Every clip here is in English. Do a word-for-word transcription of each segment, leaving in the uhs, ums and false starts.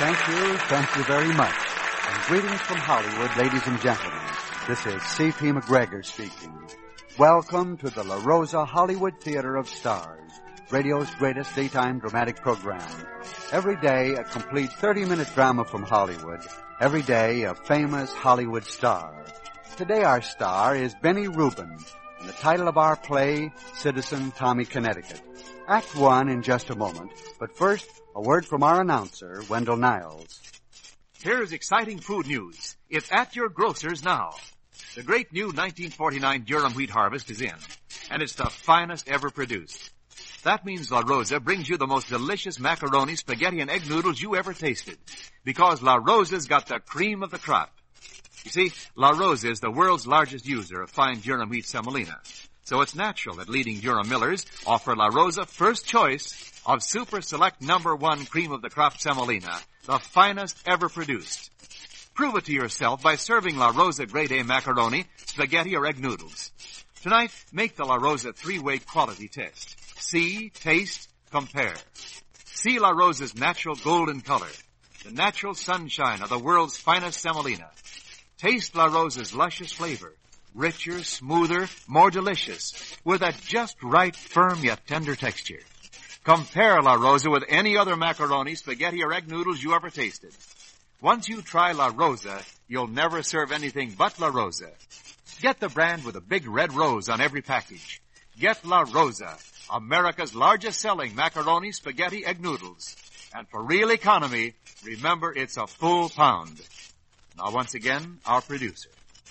Thank you, thank you very much. And greetings from Hollywood, ladies and gentlemen. This is C P McGregor speaking. Welcome to the La Rosa Hollywood Theater of Stars, radio's greatest daytime dramatic program. Every day, a complete thirty-minute drama from Hollywood. Every day, a famous Hollywood star. Today, our star is Benny Rubin, and the title of our play, Citizen Tommy Connecticut. Act one in just a moment, but first, a word from our announcer, Wendell Niles. Here's exciting food news. It's at your grocer's now. The great new nineteen forty-nine Durham wheat harvest is in, and it's the finest ever produced. That means La Rosa brings you the most delicious macaroni, spaghetti, and egg noodles you ever tasted, because La Rosa's got the cream of the crop. You see, La Rosa is the world's largest user of fine Durham wheat semolina, so it's natural that leading Durham millers offer La Rosa first choice of Super Select Number One Cream of the Crop semolina, the finest ever produced. Prove it to yourself by serving La Rosa Grade A macaroni, spaghetti, or egg noodles. Tonight, make the La Rosa three-way quality test. See, taste, compare. See La Rosa's natural golden color, the natural sunshine of the world's finest semolina. Taste La Rosa's luscious flavor, richer, smoother, more delicious, with a just right, firm yet tender texture. Compare La Rosa with any other macaroni, spaghetti, or egg noodles you ever tasted. Once you try La Rosa, you'll never serve anything but La Rosa. Get the brand with a big red rose on every package. Get La Rosa, America's largest selling macaroni, spaghetti, egg noodles. And for real economy, remember it's a full pound. Now once again, our producer.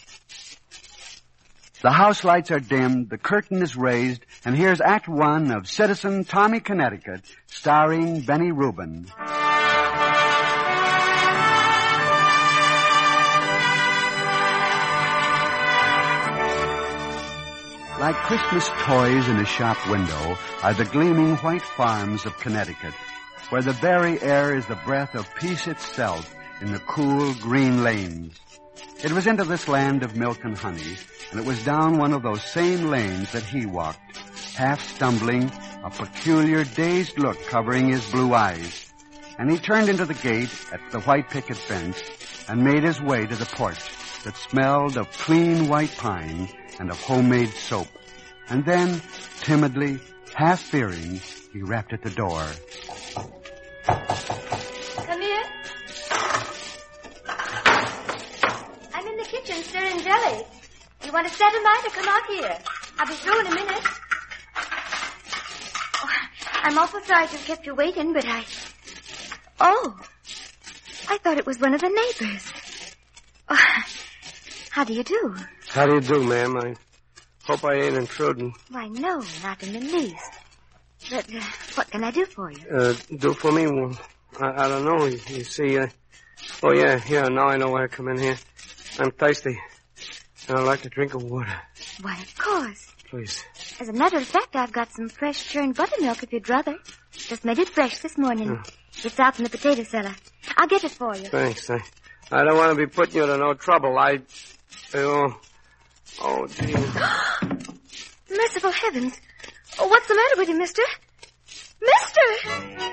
The house lights are dimmed, the curtain is raised, and here's Act One of Citizen Tommy Connecticut, starring Benny Rubin. Like Christmas toys in a shop window are the gleaming white farms of Connecticut, where the very air is the breath of peace itself in the cool green lanes. It was into this land of milk and honey, and it was down one of those same lanes that he walked, half stumbling, a peculiar dazed look covering his blue eyes. And he turned into the gate at the white picket fence and made his way to the porch that smelled of clean white pine and of homemade soap. And then, timidly, half fearing, he rapped at the door. Come in. I'm in the kitchen stirring jelly. You want to settle mine or come out here? I'll be through in a minute. Oh, I'm awful sorry to have kept you waiting, but I... Oh, I thought it was one of the neighbors. Oh, how do you do? How do you do, ma'am? I hope I ain't intruding. Why, no, not in the least. But uh, what can I do for you? Uh, do for me? Well, I, I don't know. You, you see, uh... Oh, yeah, yeah, now I know why I come in here. I'm thirsty, and I'd like to drink of water. Why, of course. Please. As a matter of fact, I've got some fresh churned buttermilk if you'd rather. Just made it fresh this morning. Oh. It's out in the potato cellar. I'll get it for you. Thanks. I, I don't want to be putting you to no trouble. I... Oh, oh, gee. Merciful heavens. Oh, what's the matter with you, mister? Mister!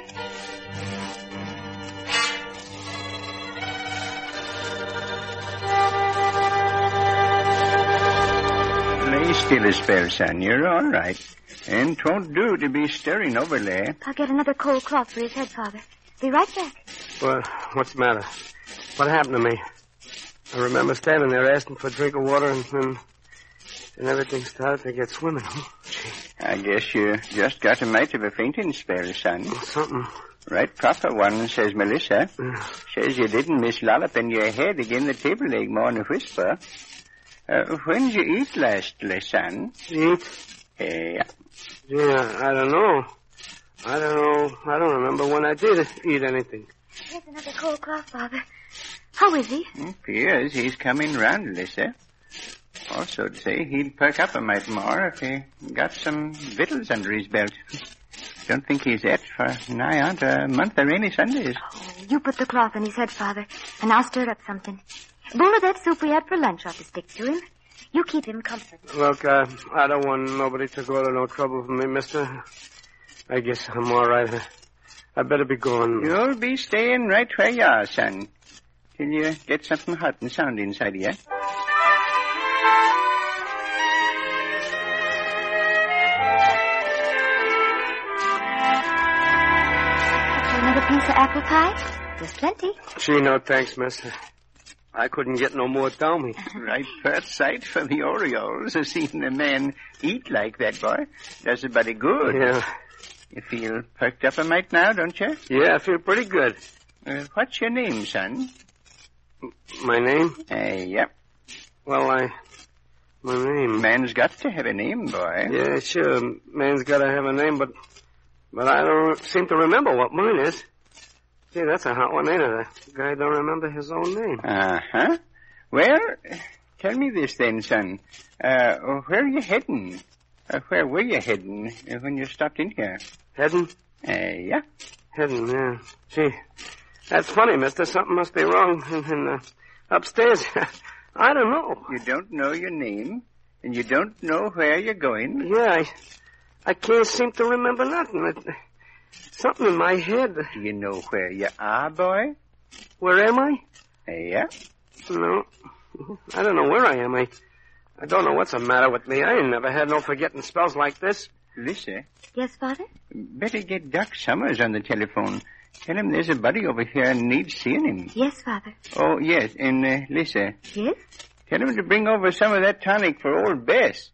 Lay still a spell, son. You're all right. And 'twon't do to be stirring over there. I'll get another cold cloth for his head, Father. Be right back. Well, what's the matter? What happened to me? I remember standing there asking for a drink of water, and then and everything started to get swimming. Oh, I guess you just got a mite of a fainting spell, son. Something. Right proper one, says Melissa. Yeah. Says you didn't miss lolloping your head again the table leg more than a whisper. Uh, when did you eat last, son? Eat? Uh, yeah. Yeah, I don't know. I don't know. I don't remember when I did eat anything. Here's another cold cloth, Father. How is he? Appears he's coming round, Lissa. Also, to say he'd perk up a mite more if he got some victuals under his belt. Don't think he's et for nigh on to a month of rainy Sundays. Oh, you put the cloth on his head, Father, and I'll stir up something. A bowl of that soup we had for lunch ought to stick to him. You keep him comfortable. Look, uh, I don't want nobody to go to no trouble for me, mister. I guess I'm all right. I better be going. You'll be staying right where you are, son, till you get something hot and sound inside of you. Another piece of apple pie? There's plenty. Gee, no thanks, miss. I couldn't get no more down me. Right first sight for the Orioles, seeing a man eat like that, boy. Does a body good. Yeah. You feel perked up a mite now, don't you? Yeah, I feel pretty good. Uh, what's your name, son? My name? Uh, yep. Well, I... My name... Man's got to have a name, boy. Yeah, sure. Man's got to have a name, but... But I don't seem to remember what mine is. Gee, that's a hot one, ain't it? The guy don't remember his own name. Uh-huh. Well, tell me this then, son. Uh, where are you heading? Uh, where were you heading uh, when you stopped in here? Heading? Uh, yeah. Heading, yeah. Gee, that's funny, mister. Something must be wrong in, in, uh, upstairs. I don't know. You don't know your name, and you don't know where you're going? Yeah, I, I can't seem to remember nothing. It, something in my head. Do you know where you are, boy? Where am I? Uh, yeah. No. I don't know where I am. I, I don't know what's the matter with me. I ain't never had no forgetting spells like this. Lisa. Yes, Father? Better get Doc Summers on the telephone. Tell him there's a buddy over here and needs seeing him. Yes, Father. Oh, yes. And, uh, Lisa. Yes? Tell him to bring over some of that tonic for old Bess.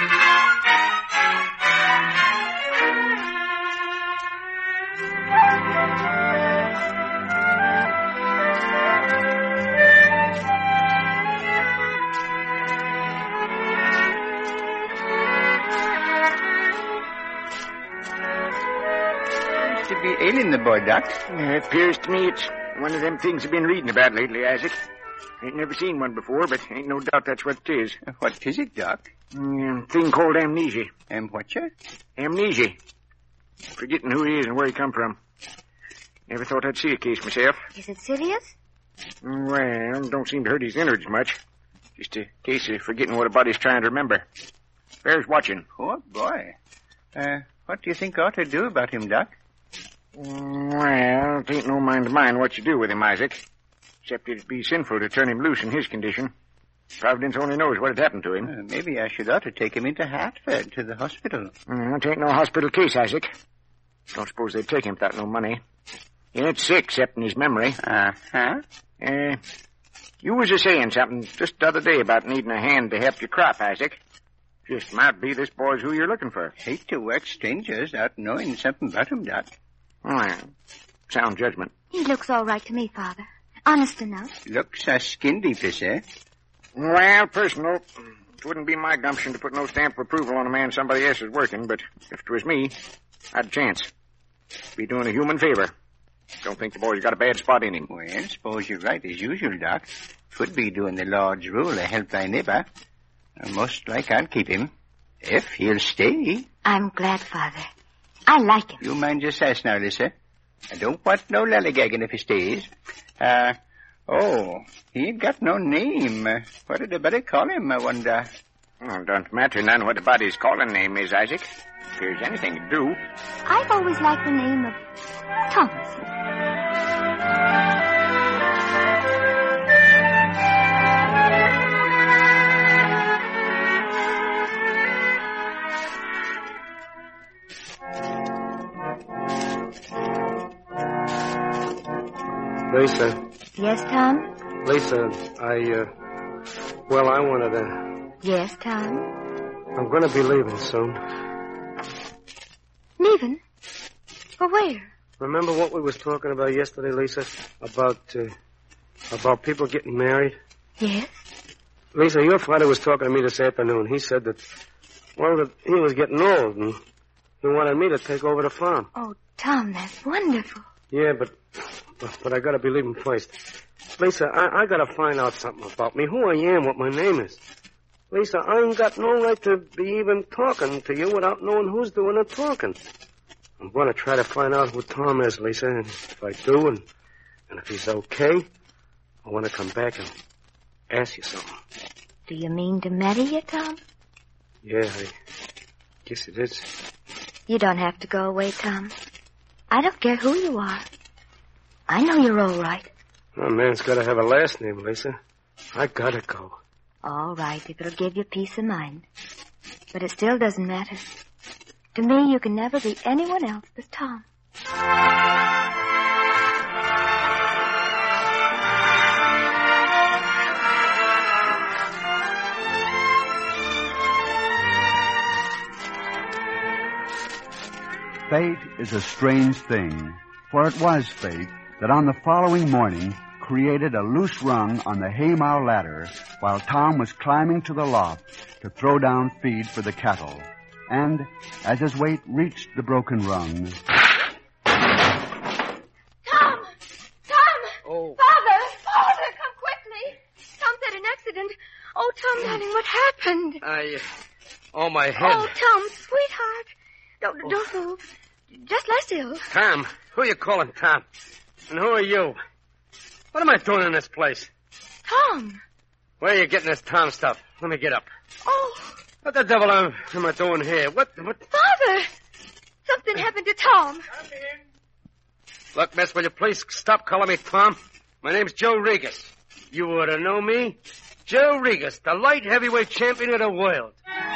To be ailing the boy, Doc. It appears to me it's one of them things I've been reading about lately, Isaac. Ain't never seen one before, but ain't no doubt that's what it is. What is it, Doc? Mm, thing called amnesia. And what, you? Amnesia. Forgetting who he is and where he come from. Never thought I'd see a case myself. Is it serious? Well, don't seem to hurt his innards much. Just a case of forgetting what a body's trying to remember. Bears watching. Poor boy. Uh, what do you think I ought to do about him, Doc? Well, it ain't no mind of mine what you do with him, Isaac. Except it'd be sinful to turn him loose in his condition. Providence only knows what had happened to him. Uh, maybe I should ought to take him into Hartford to the hospital. Mm, it ain't no hospital case, Isaac. Don't suppose they'd take him without no money. He ain't sick, except in his memory. Uh-huh. Uh, you was a-saying something just the other day about needing a hand to help your crop, Isaac. Just might be this boy's who you're looking for. Hate to work strangers out knowing something about him, Doc. Well, sound judgment. He looks all right to me, Father. Honest enough. Looks a skin deepest, eh? Well, personal, it wouldn't be my gumption to put no stamp of approval on a man somebody else is working, but if it was me, I'd a chance. Be doing a human favor. Don't think the boy's got a bad spot in him. Well, suppose you're right as usual, Doc. Could be doing the Lord's rule to help thy neighbor. Most like I'll keep him. If he'll stay. I'm glad, Father. I like him. You mind your sass now, Lisa. I don't want no lollygagging if he stays. Uh, oh, he ain't got no name. Uh, what did the buddy call him, I wonder? Well, don't matter none what the body's calling name is, Isaac. If there's anything to do. I've always liked the name of Thomas. Lisa. Yes, Tom? Lisa, I, uh, well, I wanted to... Yes, Tom? I'm going to be leaving soon. Leaving? For where? Remember what we was talking about yesterday, Lisa? About, uh, about people getting married? Yes? Lisa, your father was talking to me this afternoon. He said that, well, that he was getting old and he wanted me to take over the farm. Oh, Tom, that's wonderful. Yeah, but, but, but I gotta be leaving first. Lisa, I, I gotta find out something about me, who I am, what my name is. Lisa, I ain't got no right to be even talking to you without knowing who's doing the talking. I'm gonna try to find out who Tom is, Lisa, and if I do, and, and if he's okay, I want to come back and ask you something. Do you mean to marry you, Tom? Yeah, I guess it is. You don't have to go away, Tom. I don't care who you are. I know you're all right. A man's got to have a last name, Lisa. I gotta go. All right, if it'll give you peace of mind. But it still doesn't matter. To me, you can never be anyone else but Tom. Fate is a strange thing, for it was fate that on the following morning created a loose rung on the haymow ladder while Tom was climbing to the loft to throw down feed for the cattle. And as his weight reached the broken rung... Tom! Tom! Oh. Father! Father, come quickly! Tom's had an accident. Oh, Tom, darling, what happened? I... Uh, oh, my head. Oh, Tom, sweetheart. Don't, Oh. don't move. Just lie still. Tom. Who are you calling Tom? And who are you? What am I doing in this place? Tom! Where are you getting this Tom stuff? Let me get up. Oh, What the devil am, am I doing here? What, what? Father! Something happened to Tom. Look, miss, will you please stop calling me Tom? My name's Joe Regas. You ought to know me. Joe Regas, the light heavyweight champion of the world.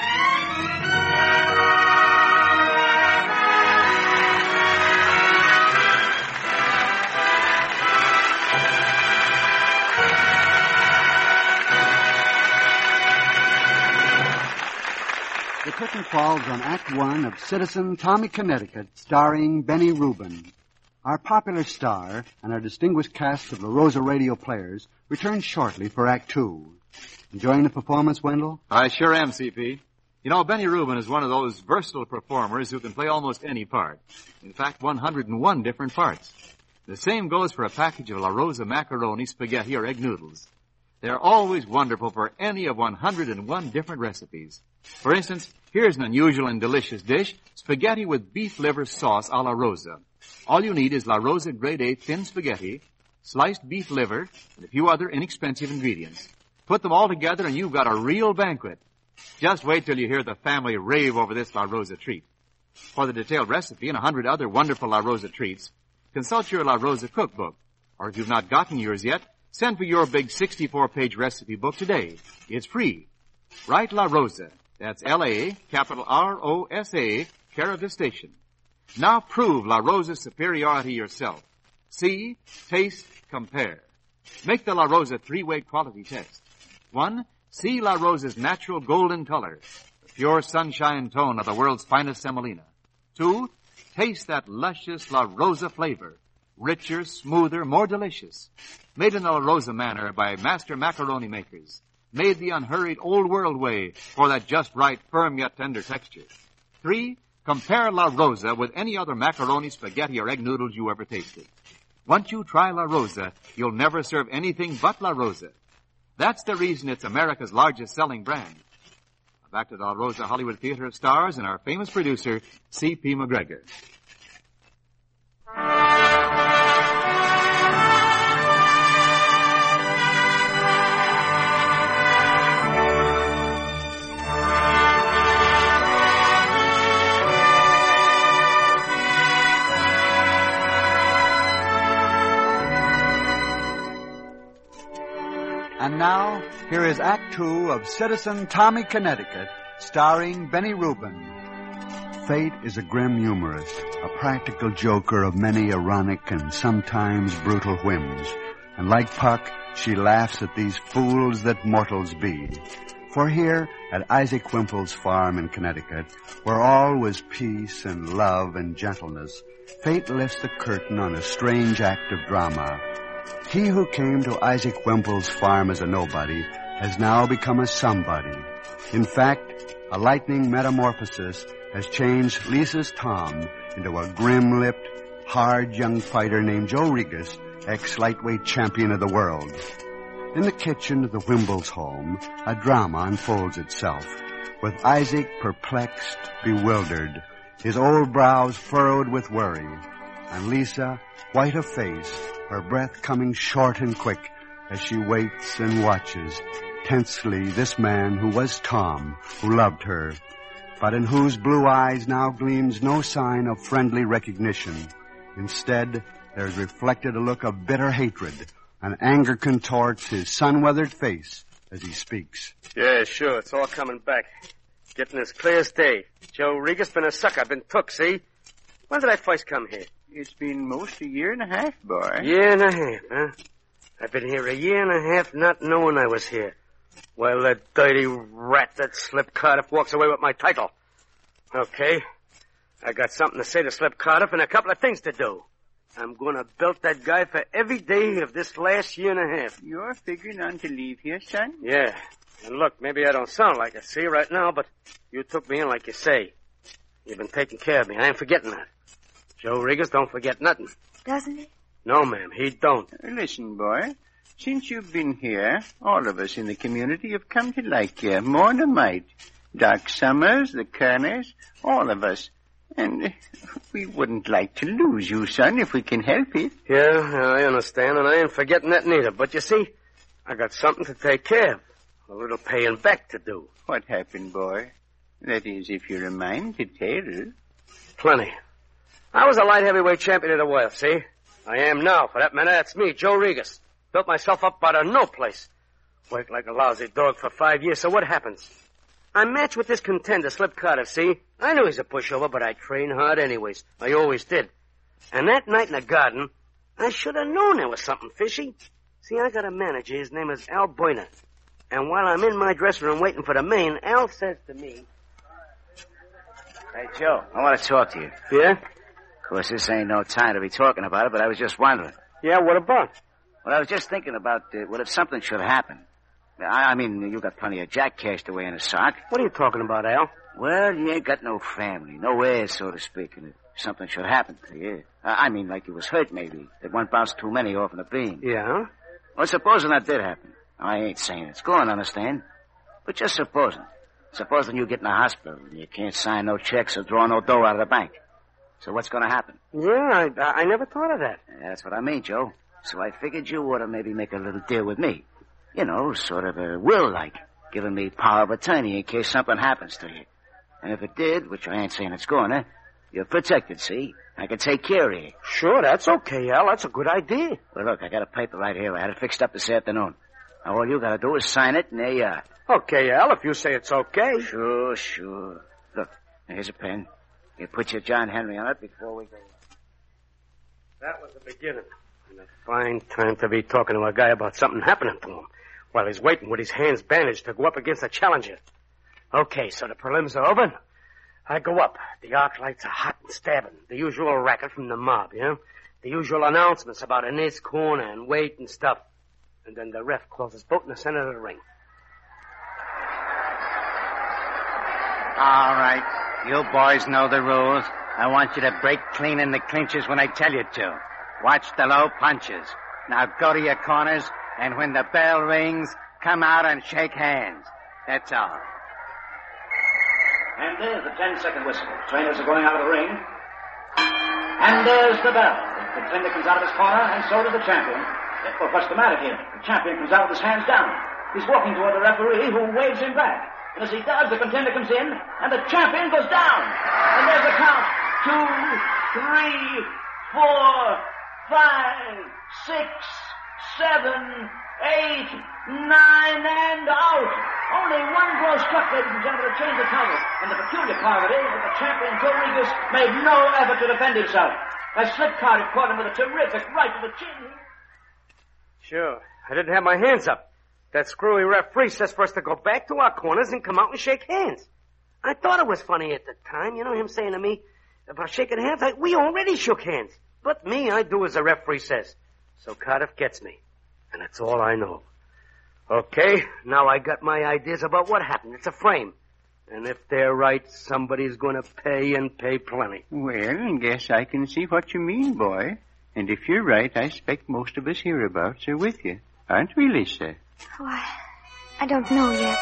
The curtain falls on Act One of Citizen Tommy Connecticut, starring Benny Rubin. Our popular star and our distinguished cast of La Rosa radio players return shortly for Act Two. Enjoying the performance, Wendell? I sure am, C P. You know, Benny Rubin is one of those versatile performers who can play almost any part. In fact, one hundred one different parts. The same goes for a package of La Rosa macaroni, spaghetti, or egg noodles. They're always wonderful for any of one hundred one different recipes. For instance, here's an unusual and delicious dish, spaghetti with beef liver sauce a la Rosa. All you need is La Rosa Grade A thin spaghetti, sliced beef liver, and a few other inexpensive ingredients. Put them all together and you've got a real banquet. Just wait till you hear the family rave over this La Rosa treat. For the detailed recipe and a hundred other wonderful La Rosa treats, consult your La Rosa cookbook. Or if you've not gotten yours yet, send for your big sixty-four page recipe book today. It's free. Write La Rosa. That's L A, capital R O S A, care of this station. Now prove La Rosa's superiority yourself. See, taste, compare. Make the La Rosa three-way quality test. One, see La Rosa's natural golden color, the pure sunshine tone of the world's finest semolina. Two, taste that luscious La Rosa flavor, richer, smoother, more delicious. Made in the La Rosa manner by master macaroni makers. Made the unhurried old world way for that just right, firm yet tender texture. Three, compare La Rosa with any other macaroni, spaghetti, or egg noodles you ever tasted. Once you try La Rosa, you'll never serve anything but La Rosa. That's the reason it's America's largest selling brand. Back to the La Rosa Hollywood Theater of Stars and our famous producer, C P McGregor. And now, here is Act Two of Citizen Tommy Connecticut, starring Benny Rubin. Fate is a grim humorist, a practical joker of many ironic and sometimes brutal whims. And like Puck, she laughs at these fools that mortals be. For here, at Isaac Wimple's farm in Connecticut, where all was peace and love and gentleness, fate lifts the curtain on a strange act of drama. He who came to Isaac Wimple's farm as a nobody has now become a somebody. In fact, a lightning metamorphosis has changed Lisa's Tom into a grim-lipped, hard young fighter named Joe Regas, ex-lightweight champion of the world. In the kitchen of the Wimples' home, a drama unfolds itself, with Isaac perplexed, bewildered, his old brows furrowed with worry, and Lisa, white of face, her breath coming short and quick as she waits and watches tensely this man who was Tom, who loved her, but in whose blue eyes now gleams no sign of friendly recognition. Instead, there is reflected a look of bitter hatred, and anger contorts his sun-weathered face as he speaks. Yeah, sure. It's all coming back. Getting as clear as day. Joe Regas been a sucker. Been took, see? When did I first come here? It's been most a year and a half, boy. Year and a half, huh? I've been here a year and a half not knowing I was here. Well, that dirty rat, that Slip Cardiff, walks away with my title. Okay. I got something to say to Slip Cardiff and a couple of things to do. I'm going to belt that guy for every day of this last year and a half. You're figuring on to leave here, son? Yeah. And look, maybe I don't sound like it, see, right now, but you took me in like you say. You've been taking care of me. I ain't forgetting that. Joe Regas don't forget nothing. Doesn't he? No, ma'am, he don't. Uh, listen, boy. Since you've been here, all of us in the community have come to like you more than a mite. Doc Summers, the Kerners, all of us. And uh, we wouldn't like to lose you, son, if we can help it. Yeah, I understand, and I ain't forgetting that neither. But you see, I got something to take care of. A little paying back to do. What happened, boy? That is, if you're a mind to tell. Plenty. I was a light heavyweight champion of the world, see? I am now, for that matter. That's me, Joe Regas. Built myself up out of no place. Worked like a lousy dog for five years, so what happens? I matched with this contender, Slip Cardiff, see? I knew he's a pushover, but I trained hard anyways. I always did. And that night in the garden, I should have known there was something fishy. See, I got a manager. His name is Al Boyner. And while I'm in my dressing room waiting for the main, Al says to me... Hey, Joe, I want to talk to you. Yeah? Of course, this ain't no time to be talking about it, but I was just wondering. Yeah, what about? Well, I was just thinking about, uh, what if something should happen? I, I mean, you got plenty of jack cashed away in a sock. What are you talking about, Al? Well, you ain't got no family, no heirs, so to speak, and if something should happen to you. I mean, like you was hurt, maybe. That one bounced too many off in the beam. Yeah? Well, supposing that did happen. I ain't saying it's going, understand? But just supposing. Supposing you get in the hospital and you can't sign no checks or draw no dough out of the bank. So what's going to happen? Yeah, I, I never thought of that. Yeah, that's what I mean, Joe. So I figured you ought to maybe make a little deal with me. You know, sort of a will-like, giving me power of attorney in case something happens to you. And if it did, which I ain't saying it's going to, you're protected, see? I can take care of you. Sure, that's okay, Al. That's a good idea. Well, look, I got a paper right here. I had it fixed up this afternoon. Now, all you got to do is sign it, and there you are. Okay, Al, if you say it's okay. Sure, sure. Look, here's a pen. You put your John Henry on it before we go. That was the beginning. And a fine time to be talking to a guy about something happening to him while he's waiting with his hands bandaged to go up against a challenger. Okay, so the prelims are over. I go up. The arc lights are hot and stabbing. The usual racket from the mob, you know? The usual announcements about an ace corner and weight and stuff. And then the ref calls us both in the center of the ring. All right. You boys know the rules. I want you to break clean in the clinches when I tell you to. Watch the low punches. Now go to your corners, and when the bell rings, come out and shake hands. That's all. And there's the ten-second whistle. Trainers are going out of the ring. And there's the bell. The contender comes out of his corner, and so does the champion. Well, what's the matter here? The champion comes out with his hands down. He's walking toward the referee, who waves him back. And as he does, the contender comes in, and the champion goes down. And there's a count. Two, three, four, five, six, seven, eight, nine, and out. Only one blow struck, ladies and gentlemen, to change the title. And the peculiar part of it is that the champion, Joe Regas, made no effort to defend himself. As Slip Cardiff caught him with a terrific right to the chin. Sure. I didn't have my hands up. That screwy referee says for us to go back to our corners and come out and shake hands. I thought it was funny at the time, you know, him saying to me about shaking hands. I, we already shook hands. But me, I do as the referee says. So Cardiff gets me. And that's all I know. Okay, now I got my ideas about what happened. It's a frame. And if they're right, somebody's going to pay and pay plenty. Well, guess I can see what you mean, boy. And if you're right, I expect most of us hereabouts are with you. Aren't we, Lisa? Oh, I, I don't know yet.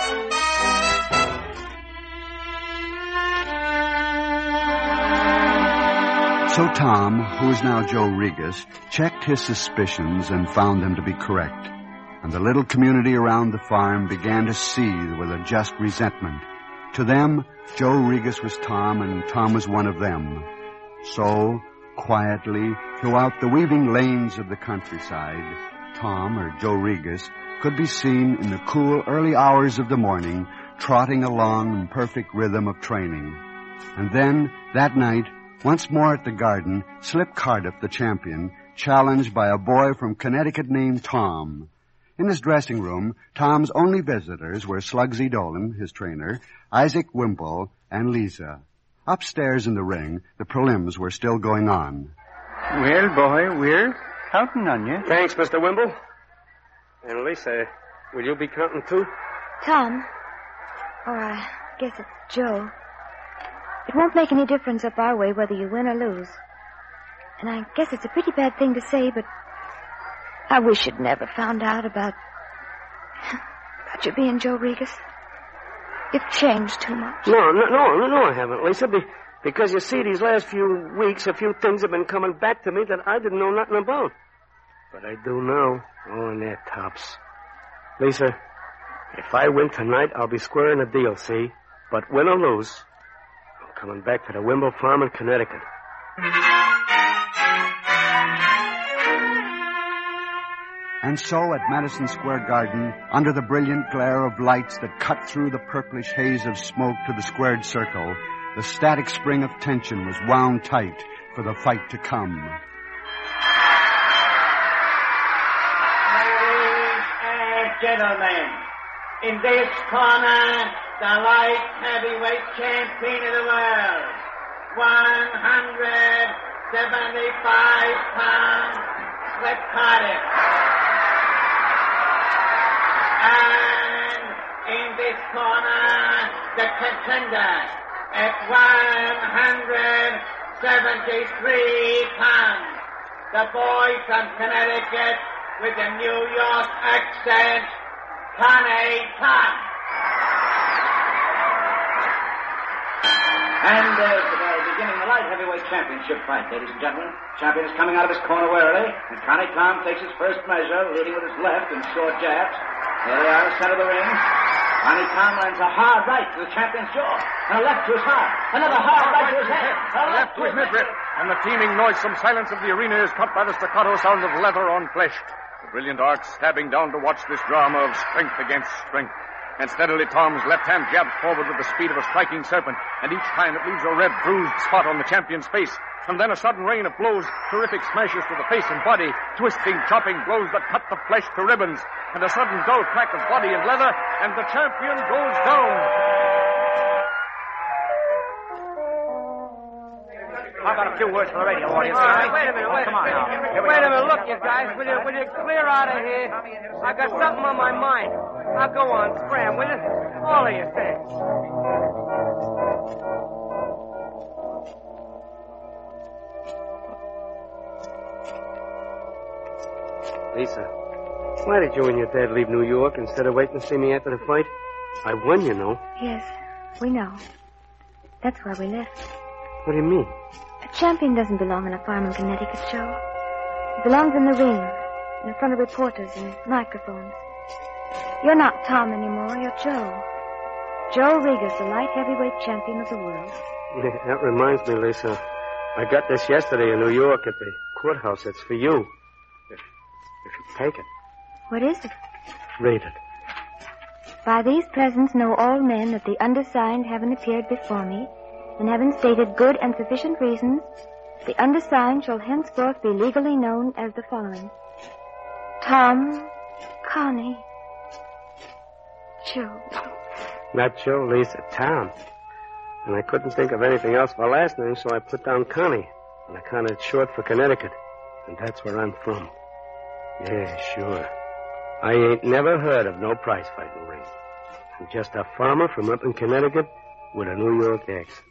So Tom, who is now Joe Regas, checked his suspicions and found them to be correct. And the little community around the farm began to seethe with a just resentment. To them, Joe Regas was Tom, and Tom was one of them. So, quietly throughout the weaving lanes of the countryside, Tom, or Joe Regas, could be seen in the cool early hours of the morning, trotting along in perfect rhythm of training. And then, that night, once more at the Garden, Slip Cardiff, the champion, challenged by a boy from Connecticut named Tom. In his dressing room, Tom's only visitors were Slugsy Dolan, his trainer, Isaac Wimple, and Lisa. Upstairs in the ring, the prelims were still going on. Well, boy, we're counting on you. Thanks, Mister Wimble. And Lisa, will you be counting too? Tom, or I guess it's Joe. It won't make any difference up our way whether you win or lose. And I guess it's a pretty bad thing to say, but I wish you'd never found out about, about you being Joe Regas. You've changed too much. No, no, no, no, I haven't, Lisa. Be, because you see, these last few weeks, a few things have been coming back to me that I didn't know nothing about. But I do now. Oh, and they're tops. Lisa, if I win tonight, I'll be squaring a deal, see? But win or lose, I'm coming back to the Wimble Farm in Connecticut. And so at Madison Square Garden, under the brilliant glare of lights that cut through the purplish haze of smoke to the squared circle, the static spring of tension was wound tight for the fight to come. Ladies and gentlemen, in this corner, the light heavyweight champion of the world, one hundred seventy-five pounds, Slip Cardiff. And in this corner, the contender at one hundred seventy-three pounds, the boy from Connecticut with a New York accent, Connie Tom. And uh, we're beginning the light heavyweight championship fight, ladies and gentlemen. Champion is coming out of his corner warily, and Connie Tom takes his first measure, leading with his left in short jabs. There they are in the center of the ring. Connie Tom lands a hard right to the champion's jaw, and a left to his heart. Another hard right to his head. A left to his midriff. And the teeming, noisome silence of the arena is cut by the staccato sound of leather on flesh. The brilliant arc stabbing down to watch this drama of strength against strength. And steadily Tom's left hand jabs forward with the speed of a striking serpent, and each time it leaves a red bruised spot on the champion's face. And then a sudden rain of blows, terrific smashes to the face and body, twisting, chopping blows that cut the flesh to ribbons, and a sudden dull crack of body and leather, and the champion goes down. I've got a few words for the radio audience, guys. Wait a minute, wait, Come on wait, now. wait, wait a minute, look, you guys, will you, will you clear out of here? I got something on my mind. Now go on, scram, will you? All of you, thanks. Lisa, why did you and your dad leave New York instead of waiting to see me after the fight? I won, you know. Yes, we know. That's why we left. What do you mean? A champion doesn't belong in a farm in Connecticut, Joe. He belongs in the ring, in front of reporters and microphones. You're not Tom anymore, you're Joe. Joe Regas, the light heavyweight champion of the world. Yeah, that reminds me, Lisa. I got this yesterday in New York at the courthouse. It's for you. If, if you take it. What is it? Read it. By these presents know all men that the undersigned having appeared before me, and having stated good and sufficient reasons, the undersigned shall henceforth be legally known as the following. Tom, Connie, Joe. Not Joe, Lisa, Tom. And I couldn't think of anything else for last name, so I put down Connie. And I counted it short for Connecticut. And that's where I'm from. Yeah, sure. I ain't never heard of no prize fighting ring. I'm just a farmer from up in Connecticut with a New York accent.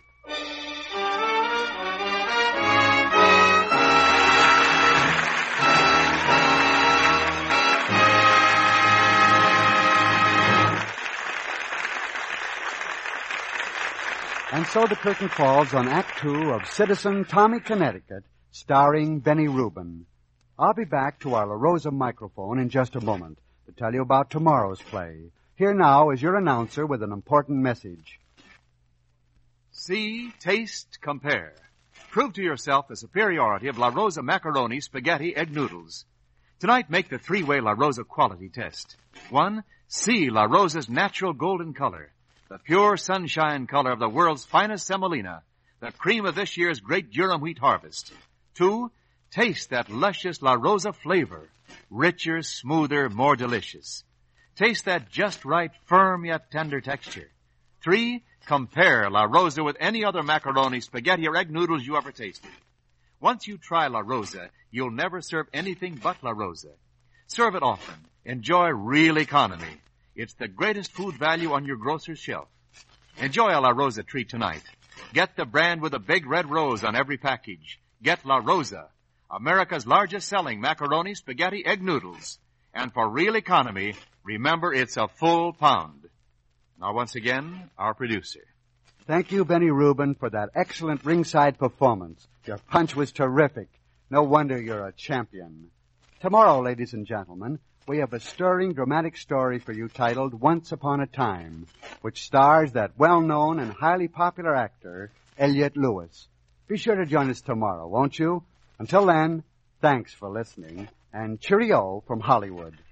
And so the curtain falls on Act Two of Citizen Tommy Connecticut, starring Benny Rubin. I'll be back to our La Rosa microphone in just a moment to tell you about tomorrow's play. Here now is your announcer with an important message. See, taste, compare. prove to yourself the superiority of La Rosa macaroni, spaghetti, egg noodles. Tonight, make the three-way La Rosa quality test. One, see La Rosa's natural golden color, the pure sunshine color of the world's finest semolina, the cream of this year's great durum wheat harvest. Two, taste that luscious La Rosa flavor, richer, smoother, more delicious. Taste that just right, firm yet tender texture. Three, compare La Rosa with any other macaroni, spaghetti, or egg noodles you ever tasted. Once you try La Rosa, you'll never serve anything but La Rosa. Serve it often. Enjoy real economy. It's the greatest food value on your grocer's shelf. Enjoy a La Rosa treat tonight. Get the brand with a big red rose on every package. Get La Rosa, America's largest selling macaroni, spaghetti, egg noodles. And for real economy, remember it's a full pound. Now once again, our producer. Thank you, Benny Rubin, for that excellent ringside performance. Your punch was terrific. No wonder you're a champion. Tomorrow, ladies and gentlemen, we have a stirring dramatic story for you titled Once Upon a Time, which stars that well-known and highly popular actor, Elliot Lewis. Be sure to join us tomorrow, won't you? Until then, thanks for listening, and cheerio from Hollywood.